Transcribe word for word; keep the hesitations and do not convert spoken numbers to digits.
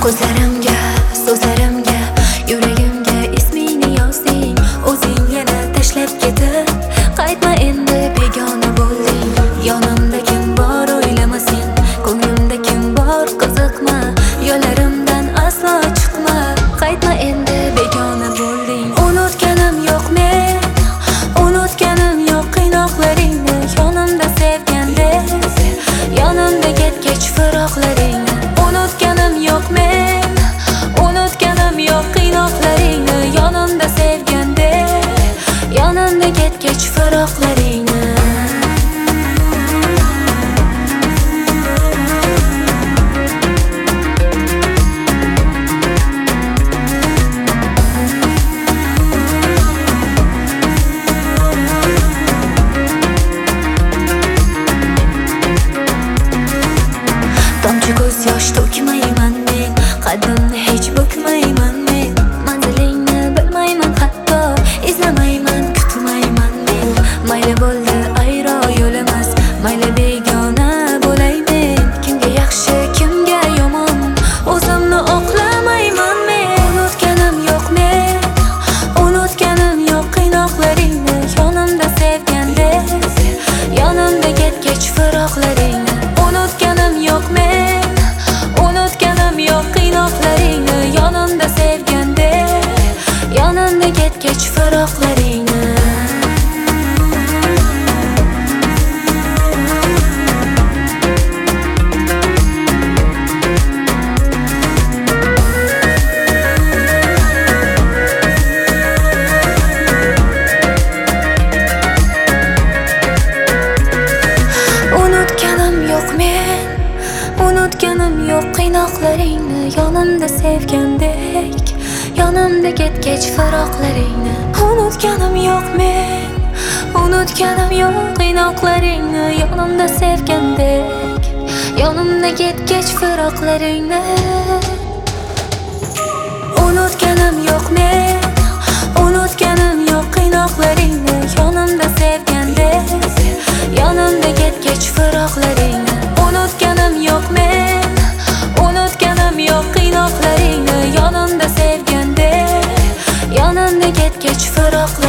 Ko'zlarimga, so'zlarimga, yuragimga ismingni yozding. O'zing yana tashlab ketib, qaytma endi begona bo'lding. Yonimda kim bor o'ylama sen, ko'nglimda kim bor qiziqma, yo'llarimdan aslo chiqma, qaytma endi begona bo'lding. Unutganim yo'q men, unutganim yo'q qiynoqlaringni, yonimda sevgandek, yonimda ketgach firoqlaringni. Unutganim yo'q men, unutganim yo'q qiynoqlaringni, yonimda sevgandek, yonimda ketgach firoqlaringni. Tomchi ko'z yosh to'kmayman men, qaddimni hech bukmayman men. Manzilingni bilmayman, hatto izlamayman, kutmayman men. Mayli bo'ldi ayro yo'limiz, mayli begona bo'laymen. Kimga yaxshi, kimga yomon, o'zimni oqlamayman men. Unutganim yo'q men, unutganim yo'q qiynoqlaringni, yonimda sevgandek, yonimda ketgach firoqlaringni. Unutganim yo'q men, unutganim yo'q qiynoqlaringni, yonimda sevgandek, yonimda ketgach firoqlaringni. Unutganim yo'q men, unutganim yo'q qiynoqlaringni, yonimda sevgandek, yonimda ketgach firoqlaringni. Unutganim yo'q men, unutganim yo'q qiynoqlaringni, yonimda sevgandek, yonimda ketgach firoqlaringni. Unutganim yo'q men, unutganim yo'q qiynoqlaringni, yonimda sevgandek, yonimda ketgach firoqlaringni. Unutganim yo'q men, unutganim yo'q qiynoqlaringni, yonimda sevgandek, yonimda ketgach firoqlaringni.